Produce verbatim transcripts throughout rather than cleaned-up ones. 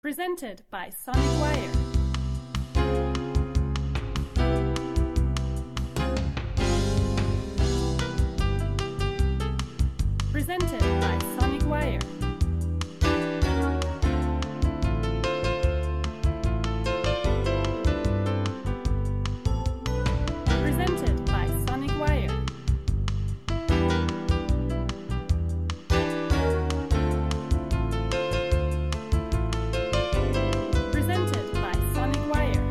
Presented by Sonic Wire. Presented by Sonic Wire. Presented by Sonic Wire. Presented by Sonic Wire.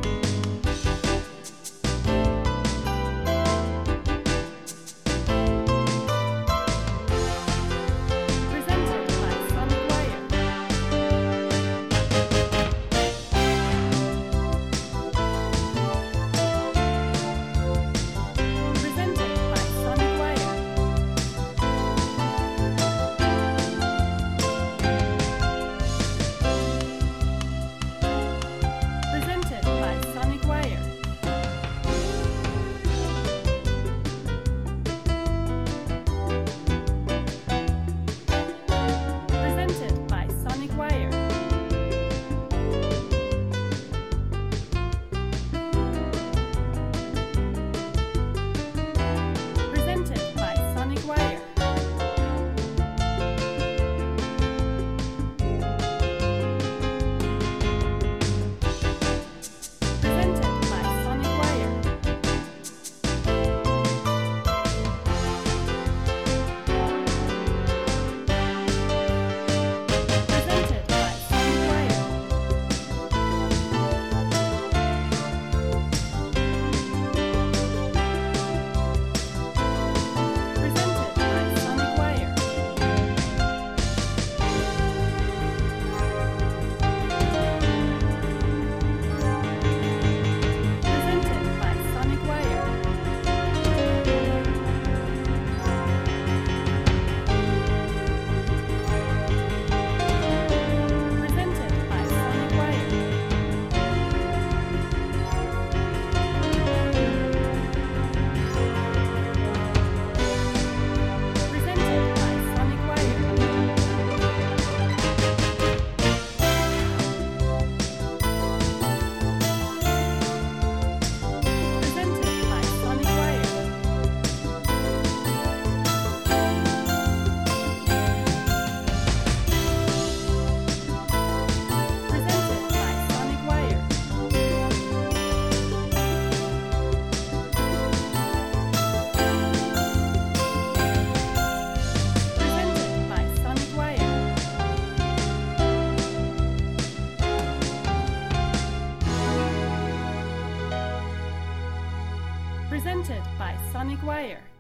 Presented by Sonic Wire. Presented by Sonic Wire. Presented by Sonic Wire. Presented by Sonic Wire. Presented by Sonic Wire. Presented by Sonic Wire. Presented by Sonic Wire. Presented by Sonic Wire. Presented by Sonic Wire. Presented by Sonic Wire. Presented by Sonic Wire. Presented by Sonic Wire. Presented by Sonic Wire. Presented by Sonic Wire. Presented by Sonic Wire.